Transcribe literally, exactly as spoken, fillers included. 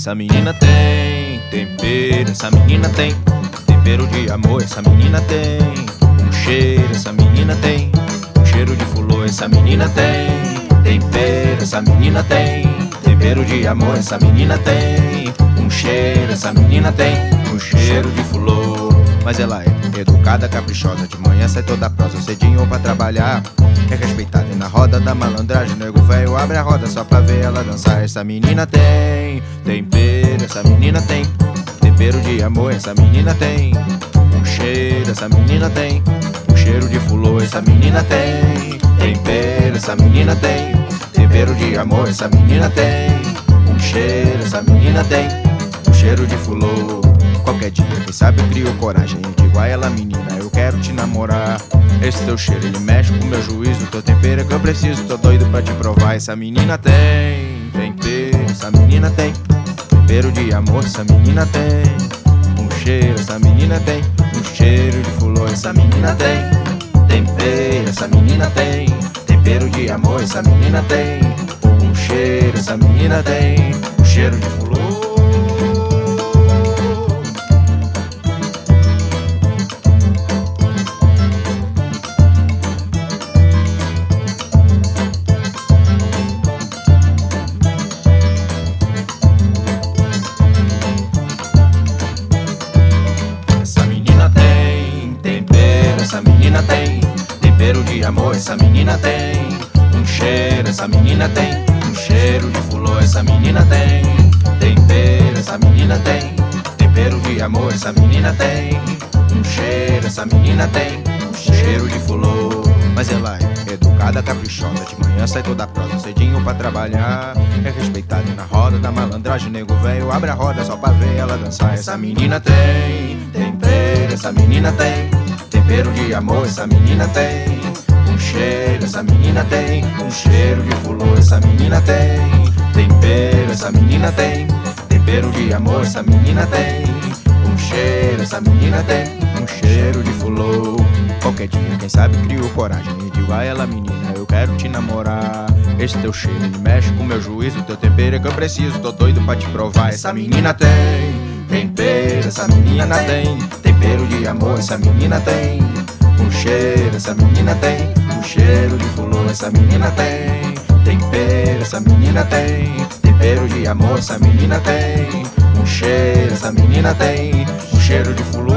essa menina tem tempero, essa menina tem tempero de amor, essa menina tem um cheiro, essa menina tem um cheiro de fulô, essa menina tem tempero, essa menina tem tempero de amor, essa menina tem um cheiro, essa menina tem um cheiro de fulô. Mas ela é educada, caprichosa, de manhã sai toda prosa, cedinho pra trabalhar, é respeitada e na roda da malandragem, nego velho abre a roda só pra ver ela dançar. Essa menina tem tempero, essa menina tem tempero de amor, essa menina tem um cheiro, essa menina tem um cheiro de fulô, essa menina tem tempero, essa menina tem tempero de amor, essa menina tem um cheiro, essa menina tem um cheiro de fulô. Qualquer dia, quem sabe eu crio coragem e digo a ela, menina, eu quero te namorar. Esse teu cheiro, ele mexe com meu juízo, teu tempero é que eu preciso, tô doido pra te provar. Essa menina tem tempero, essa menina tem tempero de amor, essa menina tem um cheiro, essa menina tem um cheiro de fulô, essa menina tem tempero, essa menina tem tempero de amor, essa menina tem um cheiro, essa menina tem um cheiro de fulô. Essa menina tem tempero de amor, essa menina tem um cheiro, essa menina tem um cheiro de fulô, essa menina tem tempero, essa menina tem tempero de amor, essa menina tem um cheiro, essa menina tem um cheiro de fulô. Mas ela é educada, caprichosa, de manhã sai toda prosa, cedinho pra trabalhar, é respeitada e na roda da malandragem, nego velho abre a roda só pra ver ela dançar. Essa menina tem tempero, essa menina tem tempero de amor, essa menina tem um cheiro, essa menina tem um cheiro de fulô, essa menina tem tempero, essa menina tem tempero de amor, essa menina tem um cheiro, essa menina tem um cheiro de fulô. Qualquer dia, quem sabe crio coragem e digo a ela, menina, eu quero te namorar. Esse teu cheiro, ele mexe com meu juízo, teu tempero é que eu preciso, tô doido pra te provar. Essa menina tem tempero, essa menina tem tempero de amor, essa menina tem um cheiro, essa menina tem um cheiro de fulô, essa menina tem tempero, essa menina tem tempero de amor, essa menina tem um cheiro, essa menina tem um cheiro de fulô.